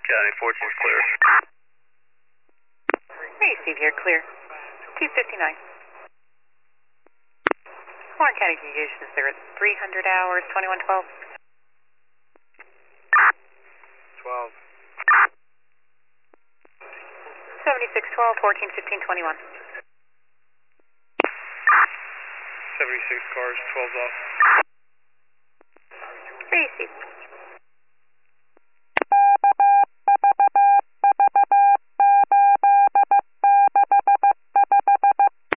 County 14 is clear. Hey, Steve here, clear. 259. Warren County Communications there at 300 hours, 2112. 12. 7612, 14, 15, 21. 76 cars, 12's off. Hey, Steve.